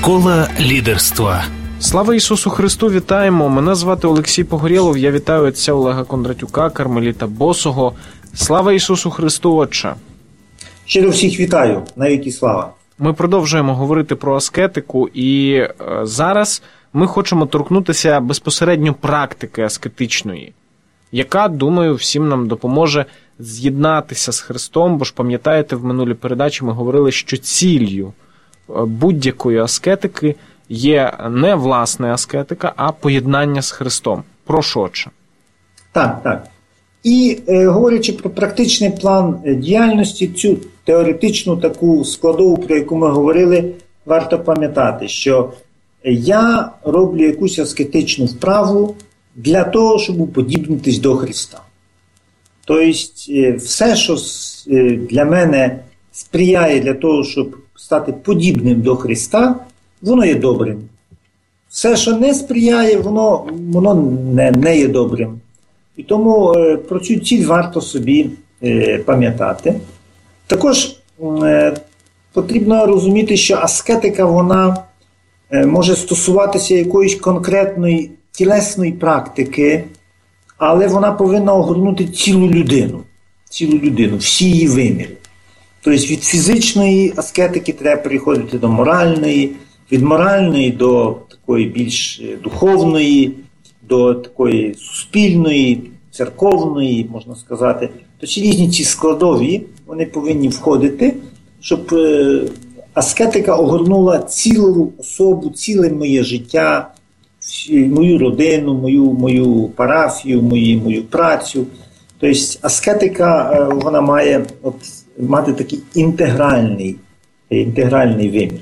Школа лідерства. Слава Ісусу Христу, вітаємо! Мене звати Олексій Погорєлов, я вітаю отця Олега Кондратюка, кармеліта Босого. Слава Ісусу Христу, Отче! Щиро всіх вітаю, навіки слава! Ми продовжуємо говорити про аскетику, і зараз ми хочемо торкнутися безпосередньо практики аскетичної, яка, думаю, всім нам допоможе з'єднатися з Христом, бо ж пам'ятаєте, в минулій передачі ми говорили, що ціллю будь-якої аскетики є не власне аскетика, а поєднання з Христом. Прошу, Отче. Так. І говорячи про практичний план діяльності, цю теоретичну таку складову, про яку ми говорили, варто пам'ятати, що я роблю якусь аскетичну вправу для того, щоб уподібнитись до Христа. Тобто все, що для мене сприяє для того, щоб стати подібним до Христа, воно є добрим. Все, що не сприяє, воно не є добрим. І тому про цю ціль варто собі пам'ятати. Також потрібно розуміти, що аскетика, вона може стосуватися якоїсь конкретної тілесної практики, але вона повинна огорнути цілу людину, всі її виміри. Тобто від фізичної аскетики треба переходити до моральної, від моральної до такої більш духовної, до такої суспільної, церковної, можна сказати. Тобто різні ці складові, вони повинні входити, щоб аскетика огорнула цілу особу, ціле моє життя, мою родину, мою парафію, мою працю. Тобто аскетика, вона має мати такий інтегральний вимір.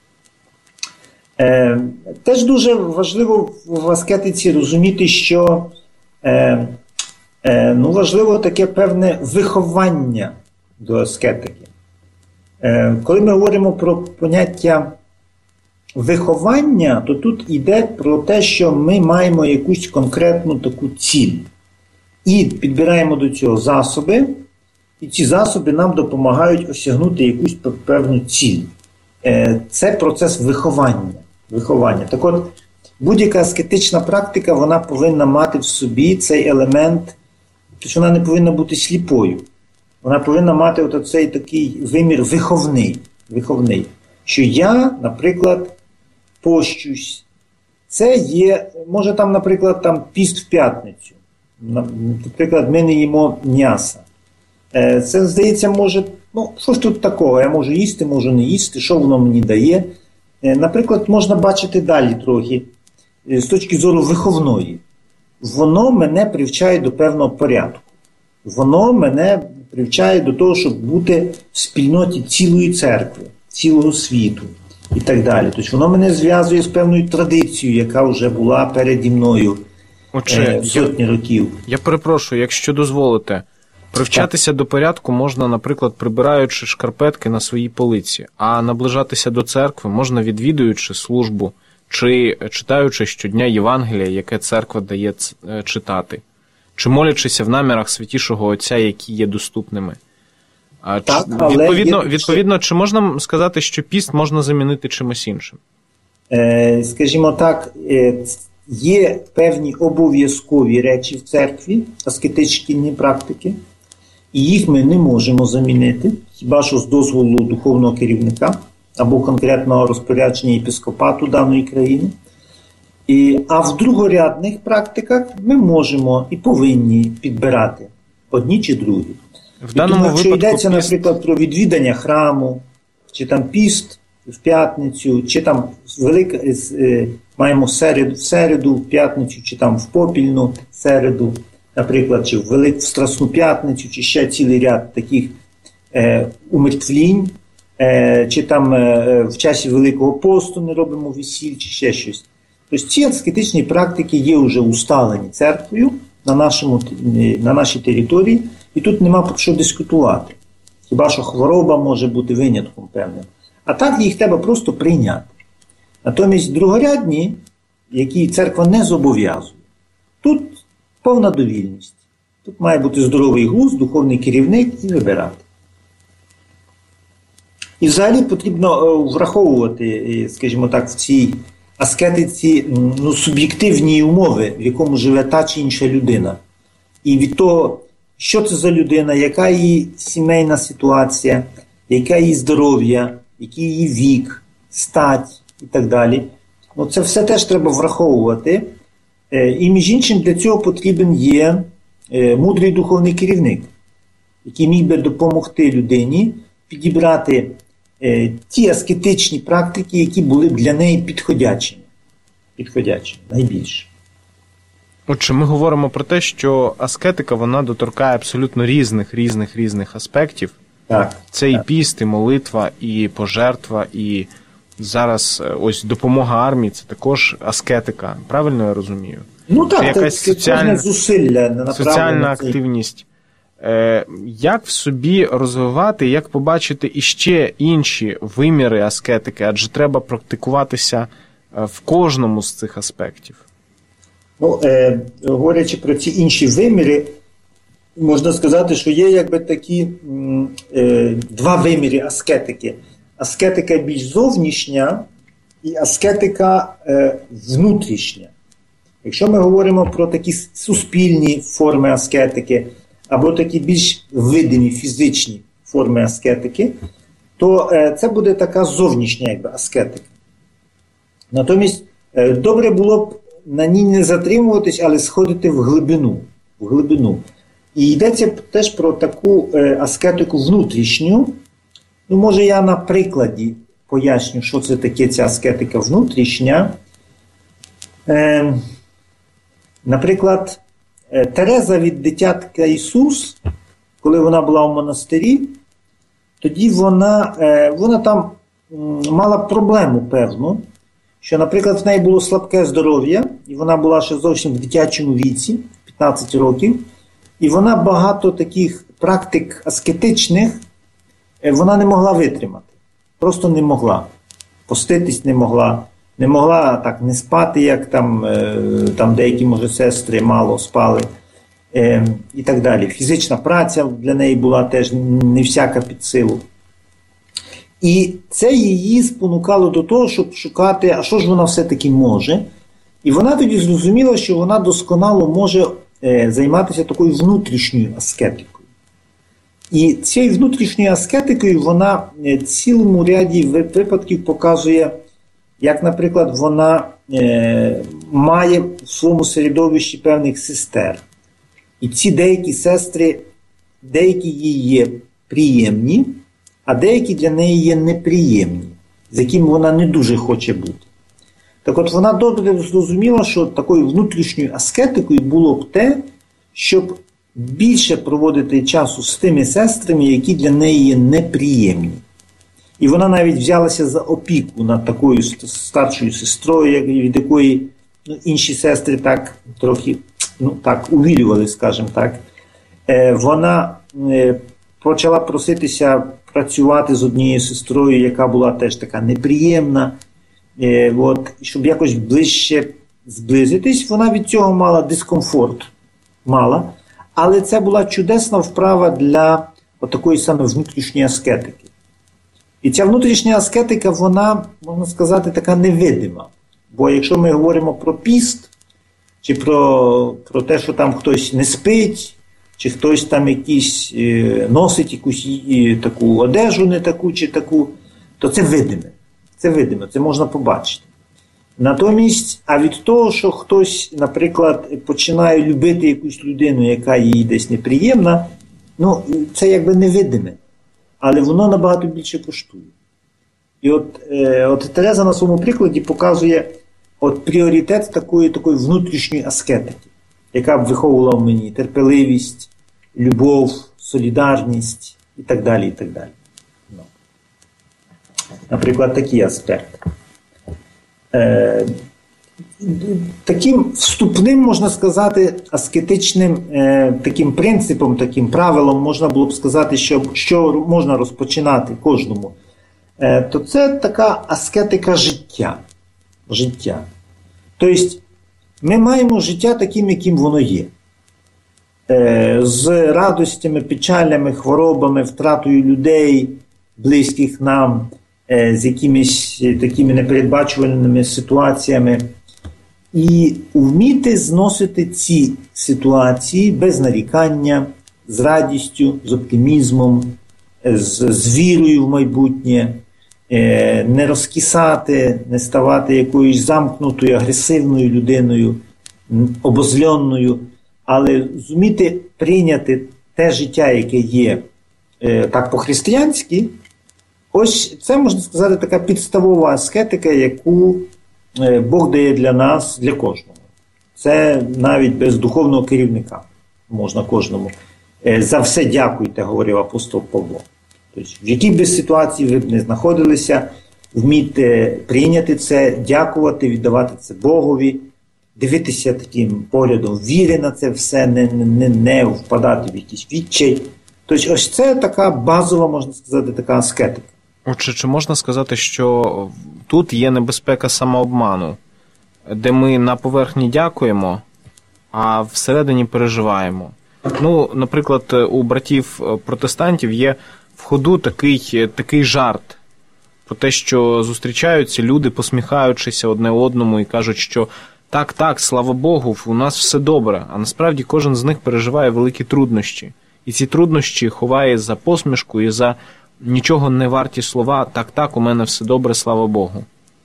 Теж дуже важливо в аскетиці розуміти, що важливо таке певне виховання до аскетики. Коли ми говоримо про поняття виховання, то тут йде про те, що ми маємо якусь конкретну таку ціль. І підбираємо до цього засоби, і ці засоби нам допомагають осягнути якусь певну ціль. Це процес виховання. Так от, будь-яка аскетична практика, вона повинна мати в собі цей елемент, тобто вона не повинна бути сліпою. Вона повинна мати оцей такий вимір виховний. Що я, наприклад, пощусь. Це є, може там, наприклад, піст в п'ятницю. Наприклад, ми не їмо м'яса. Це, здається, може, що ж тут такого? Я можу їсти, можу не їсти, що воно мені дає. Наприклад, можна бачити далі трохи, з точки зору виховної. Воно мене привчає до певного порядку. Воно мене привчає до того, щоб бути в спільноті цілої церкви, цілого світу і так далі. Тобто воно мене зв'язує з певною традицією, яка вже була переді мною сотні років. Я перепрошую, якщо дозволите, привчатися до порядку можна, наприклад, прибираючи шкарпетки на своїй полиці, а наближатися до церкви можна відвідуючи службу чи читаючи щодня Євангелія, яке церква дає читати, чи молячися в намірах Святішого Отця, які є доступними. Відповідно, чи можна сказати, що піст можна замінити чимось іншим? Скажімо так, є певні обов'язкові речі в церкві, аскетичні практики, і їх ми не можемо замінити, хіба що з дозволу духовного керівника або конкретного розпорядження єпископату даної країни. А в другорядних практиках ми можемо і повинні підбирати одні чи другі. Якщо йдеться, наприклад, про відвідання храму, чи там піст в п'ятницю, чи там маємо в середу, в п'ятницю, чи там в попільну середу, наприклад, чи в Страсну п'ятницю, чи ще цілий ряд таких умертвлінь, чи там в часі Великого посту не робимо весіль, чи ще щось. Тобто ці аскетичні практики є вже усталені церквою на нашій території, і тут нема про що дискутувати. Хіба що хвороба може бути винятком певним. А так їх треба просто прийняти. Натомість другорядні, які церква не зобов'язує, тут повна довільність. Тут має бути здоровий глузд, духовний керівник і вибирати. І взагалі потрібно враховувати, скажімо так, в цій аскетиці суб'єктивні умови, в якому живе та чи інша людина. І від того, що це за людина, яка її сімейна ситуація, яке її здоров'я, який її вік, стать і так далі. Це все теж треба враховувати. І між іншим для цього потрібен є мудрий духовний керівник, який міг би допомогти людині підібрати ті аскетичні практики, які були б для неї підходячими найбільше. Отже, ми говоримо про те, що аскетика, вона доторкає абсолютно різних аспектів. Так. Це і піст, і молитва, і пожертва, і зараз ось допомога армії – це також аскетика. Правильно я розумію? Так, це якась соціальна активність. Як в собі розвивати, як побачити іще інші виміри аскетики? Адже треба практикуватися в кожному з цих аспектів. Говорячи про ці інші виміри, можна сказати, що є якби такі два виміри аскетики. Аскетика більш зовнішня і аскетика внутрішня. Якщо ми говоримо про такі суспільні форми аскетики, або такі більш видимі фізичні форми аскетики, то це буде така зовнішня якби аскетика. Натомість добре було б на ній не затримуватись, але сходити в глибину. І йдеться теж про таку аскетику внутрішню. Може я на прикладі поясню, що це таке ця аскетика внутрішня. Наприклад, Тереза від дитятка Ісус, коли вона була в монастирі, тоді вона там мала проблему певну, що, наприклад, в неї було слабке здоров'я, і вона була ще зовсім в дитячому віці, 15 років, і вона багато таких практик аскетичних вона не могла витримати. Просто не могла. Поститись не могла. Не могла так не спати, як там деякі, може, сестри мало спали. І так далі. Фізична праця для неї була теж не всяка під силу. І це її спонукало до того, щоб шукати, а що ж вона все-таки може. І вона тоді зрозуміла, що вона досконало може займатися такою внутрішньою аскетикою. І цією внутрішньою аскетикою вона цілому ряді випадків показує, як, наприклад, вона має в своєму середовищі певних сестер. І ці деякі сестри, деякі їй є приємні, а деякі для неї є неприємні, з якими вона не дуже хоче бути. Так от вона добре зрозуміла, що такою внутрішньою аскетикою було б те, щоб більше проводити часу з тими сестрами, які для неї є неприємні. І вона навіть взялася за опіку над такою старшою сестрою, від якої інші сестри так трохи увілювали, скажімо так. Вона почала проситися працювати з однією сестрою, яка була теж така неприємна. Щоб якось ближче зблизитись, вона від цього мала дискомфорт. Але це була чудесна вправа для такої саме внутрішньої аскетики. І ця внутрішня аскетика, вона, можна сказати, така невидима. Бо якщо ми говоримо про піст, чи про те, що там хтось не спить, чи хтось там якийсь носить якусь таку одежу не таку чи таку, то це видиме. Це видиме, це можна побачити. Натомість, а від того, що хтось, наприклад, починає любити якусь людину, яка їй десь неприємна, це якби невидиме. Але воно набагато більше коштує. І от Тереза на своєму прикладі показує пріоритет такої внутрішньої аскетики, яка б виховувала в мені терпеливість, любов, солідарність і так далі, і так далі. Наприклад, такий аспект. Таким вступним, можна сказати, аскетичним таким принципом, таким правилом можна було б сказати, що можна розпочинати кожному, то це така аскетика життя. Тобто, ми маємо життя таким, яким воно є. З радостями, печалями, хворобами, втратою людей, близьких нам, з якимись такими непередбачуваними ситуаціями. І вміти зносити ці ситуації без нарікання, з радістю, з оптимізмом, з вірою в майбутнє, не розкисати, не ставати якоюсь замкнутою, агресивною людиною, обозльонною, але зуміти прийняти те життя, яке є так по-християнськи. Ось це, можна сказати, така підставова аскетика, яку Бог дає для нас, для кожного. Це навіть без духовного керівника можна кожному. За все дякуйте, говорив апостол Павло. Тобто, в якій би ситуації ви б не знаходилися, вмійте прийняти це, дякувати, віддавати це Богові, дивитися таким поглядом віри на це все, не впадати в якийсь відчай. Тобто, ось це така базова, можна сказати, така аскетика. Отже, чи можна сказати, що тут є небезпека самообману, де ми на поверхні дякуємо, а всередині переживаємо? Ну, наприклад, у братів-протестантів є в ходу такий жарт про те, що зустрічаються люди, посміхаючися одне одному і кажуть, що так, слава Богу, у нас все добре, а насправді кожен з них переживає великі труднощі. І ці труднощі ховає за посмішку і за нічого не варті слова «так, у мене все добре, слава Богу».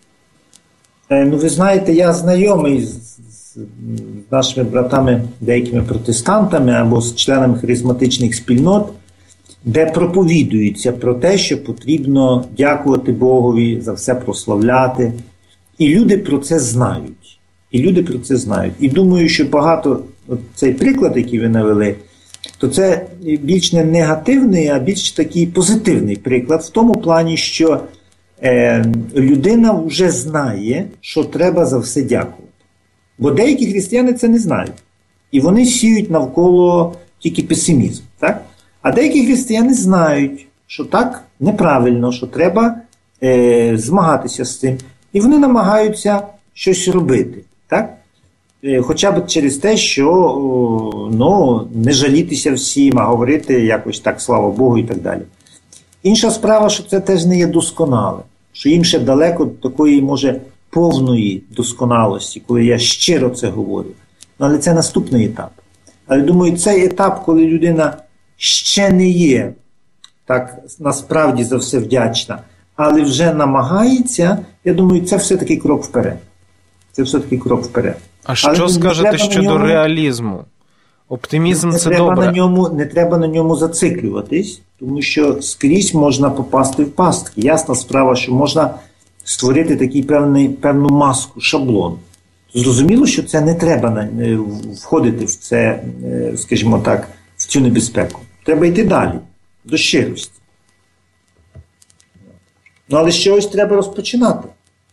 Ну, ви знаєте, я знайомий з нашими братами, деякими протестантами або з членами харизматичних спільнот, де проповідується про те, що потрібно дякувати Богові, за все прославляти. І люди про це знають. І думаю, що багато, цей приклад, який ви навели, то це більш не негативний, а більш такий позитивний приклад в тому плані, що людина вже знає, що треба за все дякувати. Бо деякі християни це не знають. І вони сіють навколо тільки песимізм. Так? А деякі християни знають, що так неправильно, що треба змагатися з цим. І вони намагаються щось робити. Так? Хоча б через те, що не жалітися всім, а говорити якось так, слава Богу, і так далі. Інша справа, що це теж не є досконале, що їм ще далеко до такої, може, повної досконалості, коли я щиро це говорю. Але це наступний етап. Але, думаю, цей етап, коли людина ще не є так насправді за все вдячна, але вже намагається, я думаю, це все-таки крок вперед. А що скажете щодо реалізму? Оптимізм – це добре. Не треба на ньому зациклюватись, тому що скрізь можна попасти в пастки. Ясна справа, що можна створити такий певну маску, шаблон. Зрозуміло, що це не треба входити в це, скажімо так, в цю небезпеку. Треба йти далі, до щирості. Але з чогось треба розпочинати.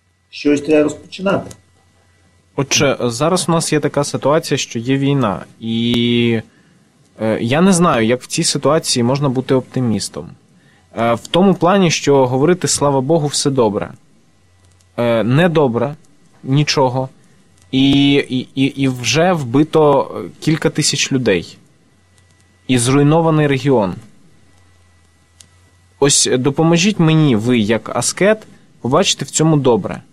Отже, зараз у нас є така ситуація, що є війна. І я не знаю, як в цій ситуації можна бути оптимістом. В тому плані, що говорити «слава Богу, все добре». Не добре, нічого. І вже вбито кілька тисяч людей. І зруйнований регіон. Ось допоможіть мені, ви, як аскет, побачити в цьому добре.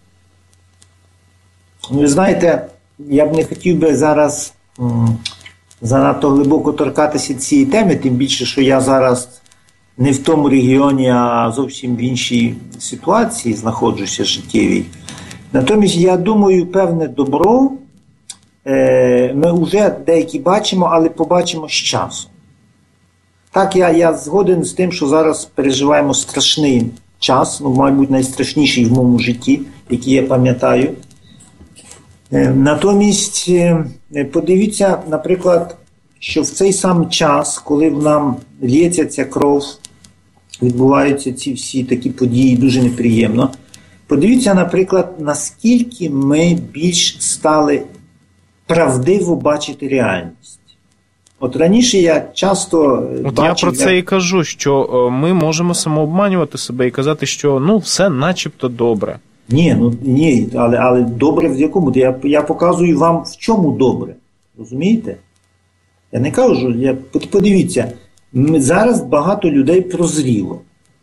Ви знаєте, я б не хотів би зараз занадто глибоко торкатися цієї теми, тим більше, що я зараз не в тому регіоні, а зовсім в іншій ситуації знаходжуся життєвій. Натомість, я думаю, певне добро ми вже деякі бачимо, але побачимо з часом. Так, я згоден з тим, що зараз переживаємо страшний час, мабуть, найстрашніший в моєму житті, який я пам'ятаю. Натомість, подивіться, наприклад, що в цей сам час, коли в нам лється ця кров, відбуваються ці всі такі події дуже неприємно, подивіться, наприклад, наскільки ми більш стали правдиво бачити реальність. От раніше я часто бачив... Я про це і кажу, що ми можемо самообманювати себе і казати, що все начебто добре. Ні, але добре в якому? Я показую вам, в чому добре. Розумієте? Я не кажу, подивіться, зараз багато людей прозріло.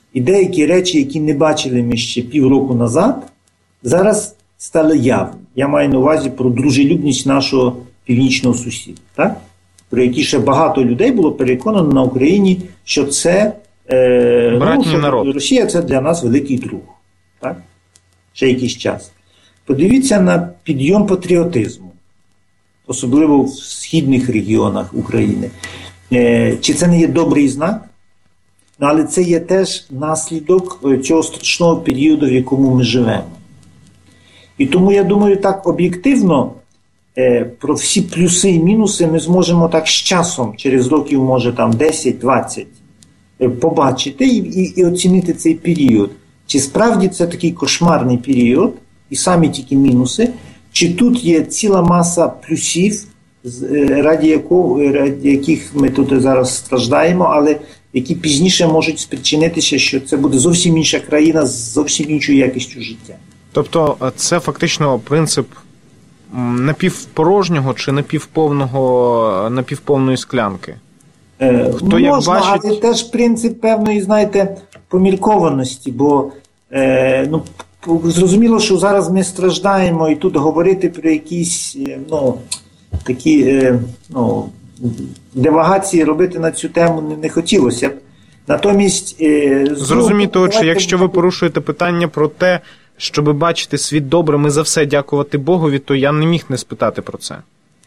І деякі речі, які не бачили ми ще півроку назад, зараз стали явні. Я маю на увазі про дружелюбність нашого північного сусіда, так? Про які ще багато людей було переконано на Україні, що це братній народ. Росія – це для нас великий друг. Так? Ще якийсь час. Подивіться на підйом патріотизму, особливо в східних регіонах України. Чи це не є добрий знак? Але це є теж наслідок цього страшного періоду, в якому ми живемо. І тому, я думаю, так об'єктивно про всі плюси і мінуси ми зможемо так з часом, через років, може, там 10-20, побачити і оцінити цей період. Чи справді це такий кошмарний період, і самі тільки мінуси, чи тут є ціла маса плюсів, раді яких ми тут зараз страждаємо, але які пізніше можуть спричинитися, що це буде зовсім інша країна з зовсім іншою якістю життя. Тобто це фактично принцип напівпорожнього чи напівповної склянки? Хто як можна, бачить... але теж принцип певної, знаєте, поміркованості, бо зрозуміло, що зараз ми страждаємо, і тут говорити про якісь такі девагації робити на цю тему не хотілося б. Натомість... Зрозуміти, отже, якщо ви порушуєте питання про те, щоби бачити світ добрим і за все дякувати Богові, то я не міг не спитати про це.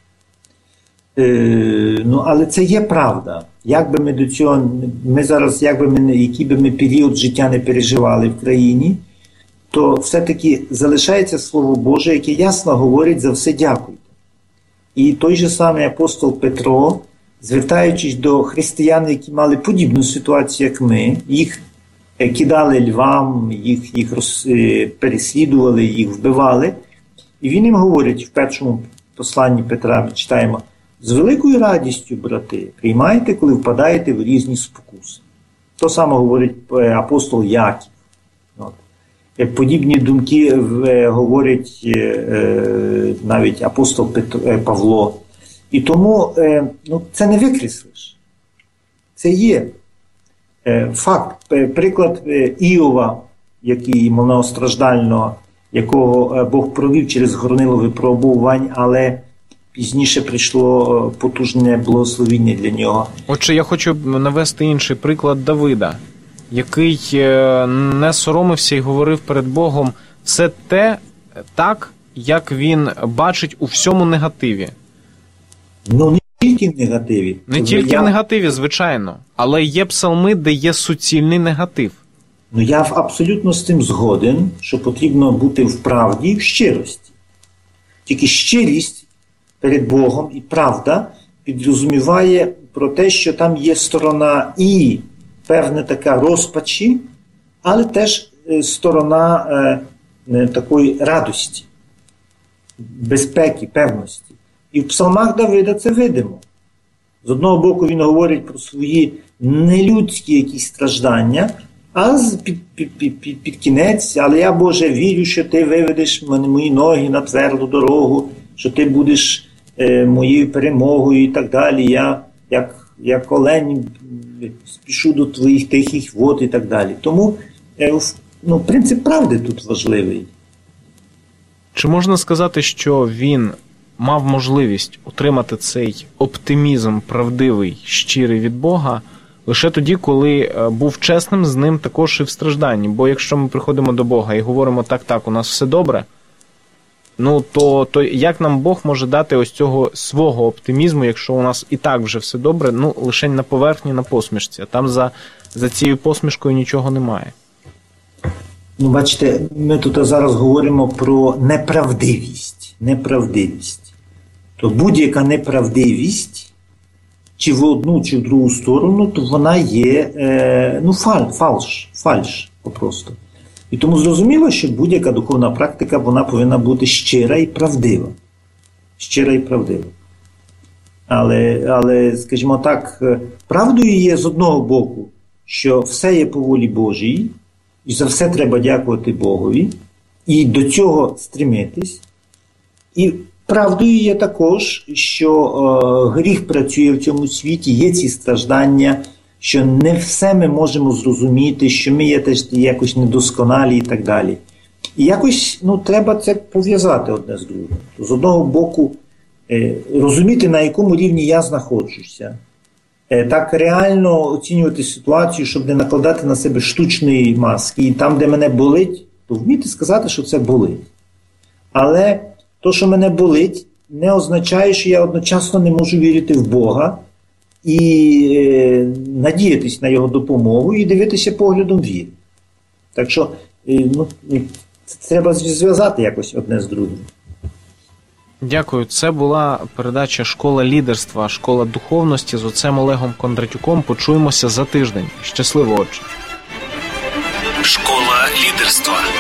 Але це є правда. Як би ми до цього, ми зараз, який би ми період життя не переживали в країні, то все-таки залишається Слово Боже, яке ясно говорить за все дякуйте. І той же самий апостол Петро, звертаючись до християн, які мали подібну ситуацію, як ми, їх кидали львам, їх переслідували, їх вбивали, і він їм говорить в першому посланні Петра, ми читаємо: з великою радістю, брати, приймайте, коли впадаєте в різні спокуси. То саме говорить апостол Яків. Подібні думки говорить навіть апостол Павло. І тому це не викреслиш. Це є факт. Приклад Іова, який многостраждального, якого Бог провів через горнило випробувань, але пізніше прийшло потужне благословіння для нього. Отже, я хочу навести інший приклад Давида, який не соромився і говорив перед Богом все те так, як він бачить у всьому негативі. Не тільки в негативі. Не тільки в негативі, звичайно. Але є псалми, де є суцільний негатив. Я абсолютно з тим згоден, що потрібно бути в правді і в щирості. Тільки щирість перед Богом і правда підрозуміває про те, що там є сторона і певна така розпачі, але теж сторона такої радості, безпеки, певності. І в псалмах Давида це видимо. З одного боку він говорить про свої нелюдські якісь страждання, а під кінець: але я, Боже, вірю, що ти виведеш мої ноги на тверду дорогу, що ти будеш моєю перемогою і так далі. Я, як олень, спішу до твоїх тихих вод і так далі. Тому принцип правди тут важливий. Чи можна сказати, що він мав можливість отримати цей оптимізм правдивий, щирий від Бога лише тоді, коли був чесним з ним також і в стражданні? Бо якщо ми приходимо до Бога і говоримо: так, у нас все добре, то як нам Бог може дати ось цього свого оптимізму, якщо у нас і так вже все добре, лише на поверхні, на посмішці, а там за цією посмішкою нічого немає? Бачите, ми тут зараз говоримо про неправдивість. То будь-яка неправдивість, чи в одну, чи в другу сторону, то вона є фальш попросту. І тому зрозуміло, що будь-яка духовна практика, вона повинна бути щира і правдива. Але, скажімо так, правдою є з одного боку, що все є по волі Божій, і за все треба дякувати Богові, і до цього стремитись. І правдою є також, що гріх працює в цьому світі, є ці страждання, що не все ми можемо зрозуміти, що ми є теж якось недосконалі і так далі. І якось треба це пов'язати одне з другим. З одного боку, розуміти, на якому рівні я знаходжуся, так реально оцінювати ситуацію, щоб не накладати на себе штучної маски. І там, де мене болить, то вміти сказати, що це болить. Але то, що мене болить, не означає, що я одночасно не можу вірити в Бога і надіятись на Його допомогу і дивитися поглядом віри. Так що треба зв'язати якось одне з другим. Дякую. Це була передача «Школа лідерства», «Школа духовності» з отцем Олегом Кондратюком. Почуємося за тиждень. Щасливо, отче. Школа лідерства.